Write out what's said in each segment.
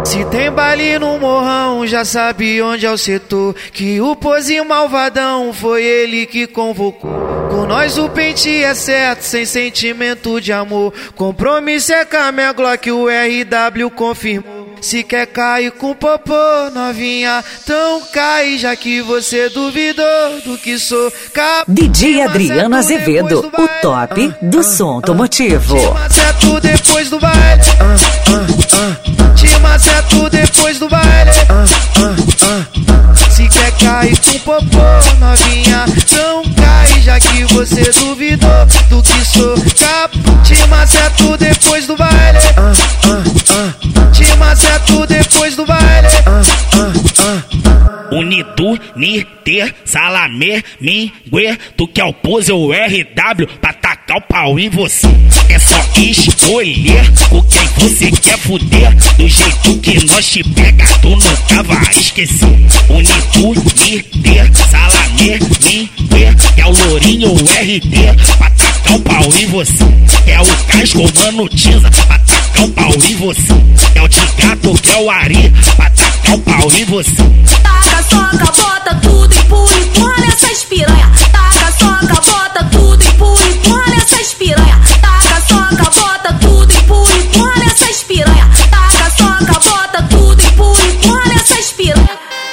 Se tem baile no morrão, já sabe onde é o setor. Que o Pose malvadão foi ele que convocou. Com nós o pente é certo, sem sentimento de amor. Compromisso é com a minha Glock, o RW confirmou. Se quer cair com popô, novinha, então cai, já que você duvidou do que sou capaz. DJ Adriano Azevedo, o top do som automotivo. Te maceto depois do baile. Te maceto depois do baile. Se quer cair com popô, novinha, então cai, já que você duvidou do que sou capaz. Te maceto depois do baile. Te maceto depois do baile. Unido, Niter, Salamé, Mingue, tu que é o Pose ou RW pra tacar o pau em você. É só escolher com quem você quer fuder. Do jeito que nós te pega, tu nunca vai esquecer. Unido, Niter, Salamé, Mingue, que é o Lourinho ou RD pra tacar o pau em você. É o Casco, mano, Tiza pra tacar o pau em você. É o Tigato, que é o Ari pra tacar o pau em você. Taca, soca, bota tudo, empurra essas piranha. Taca, soca, bota tudo, empurra essas piranha. Taca, soca, bota tudo, empurra essas piranha. Taca, soca, bota tudo, empurra essas piranha.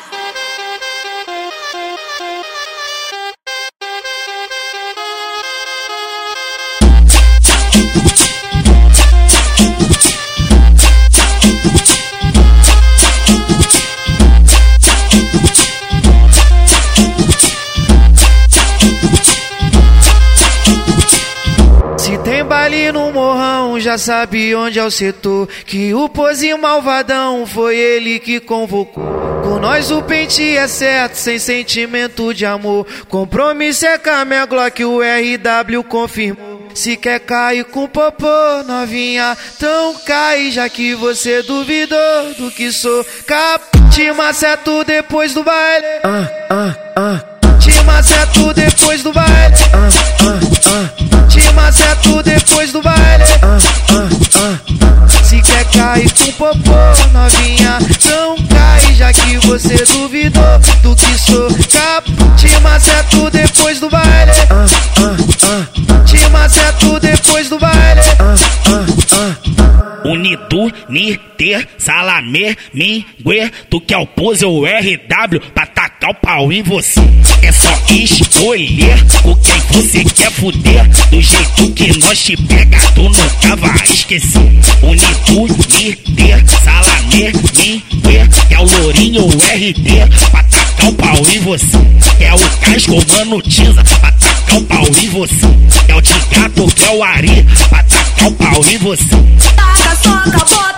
Baile no morrão, já sabe onde é o setor. Que o Pose malvadão foi ele que convocou. Com nós o pente é certo, sem sentimento de amor. Compromisso é com a minha Glock, o RW confirmou. Se quer cair com popô, novinha, então cai, já que você duvidou do que sou capaz. Te maceto depois do baile. Te maceto depois do baile. Te maceto depois do baile. Se quer cair com popô, novinha, então cai, já que você duvidou do que sou capaz. Te maceto depois do baile. Te maceto depois do baile. Unido, Niter, Salamé, Mingue, tu que é o Pose ou RW pra tacar o pau em você. É só escolher com quem você quer fuder. Do jeito que nós te pega, tu nunca vai esquecer. Unido, Niter, Salamé, Mingue, que é o Lourinho ou RD pra tacar o pau em você. É o Casco, mano, Tiza pra tacar o pau em você. É o Tigato, que é o Ari pra tacar o pau em você. Taca, soca, bota